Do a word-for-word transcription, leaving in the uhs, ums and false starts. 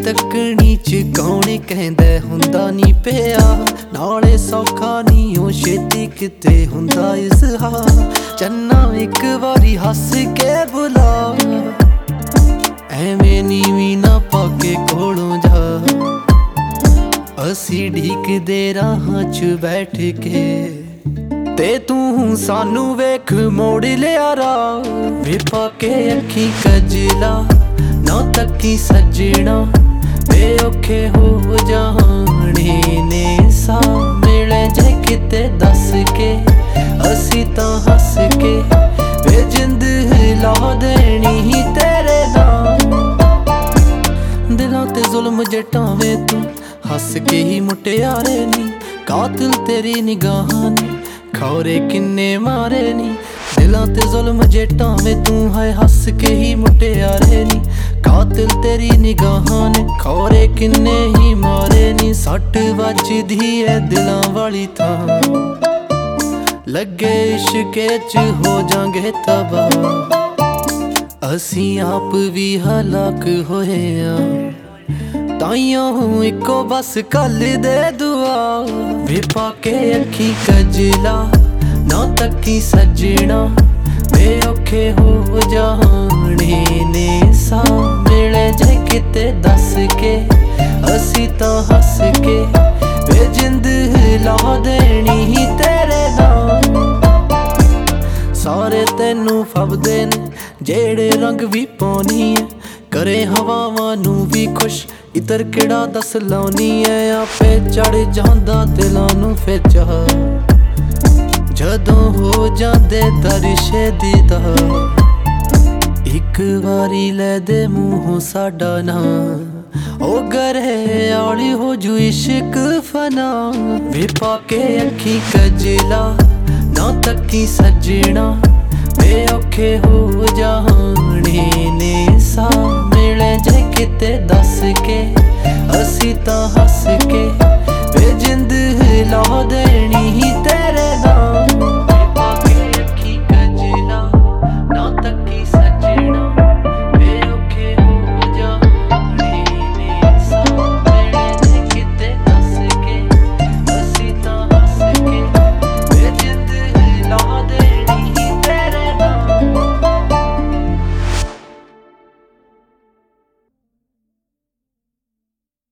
तकनी च कौन कहंदा हुंदा नी पिया नाले सौखा नी ओ छेती किते हुंदा इज़हार चन्ना एक वारी हस के बुला एवें नीवी ना पाके कोलों जा असी ढीकदे राहां च बैठ के ते तू सानू वेख मोड़ लिया राह वे पाके अखी कजला ना तकी सजना वे औखे हो जाने ने सा मिले जे किते दस के असी तां हस के वे जिंद ला देनी ही तेरे नाल दिलां ते जुल्म जटावे तू हस के ही मुटियारे नी कातिल तेरी निगाहां ने खौरे किन्ने मारे नी दिलां ते जुल्म जटावे तू है हस के ही मुटियारे नी कातिल तेरी निगाहां ने खौरे किन्ने ही मारे नी सट वजदी है दिलां वाली थां लगे इश्के च हो जांगे तबाह असी आप भी हलाक होए आ ताइयों इको बस कल दे दुआ वे पाके अखी कजला ना तकी सजना वे औखे हो जाने ने सा मिले जे किते दस के असी तां हस के वे जिंद ला देनी ही तेरे नाल सारे तेनू फबदे ने जेड़े रंग भी पाउनी है करे हवावां नू भी खुश इतर केड़ा दस लाउनी है आपे चढ़ जांदा दिलां नू फिर जदों हो जांदे दरिशे दीदार इक वारी लै दे मूहों साडा नां ओ गरे आली हो जू इश्क फना वे पाके अखी कजला ना तकी सजना वे औखे हो जाने ने सा मिले जे किते दस के असी तां हस के वे जिंद ला देनी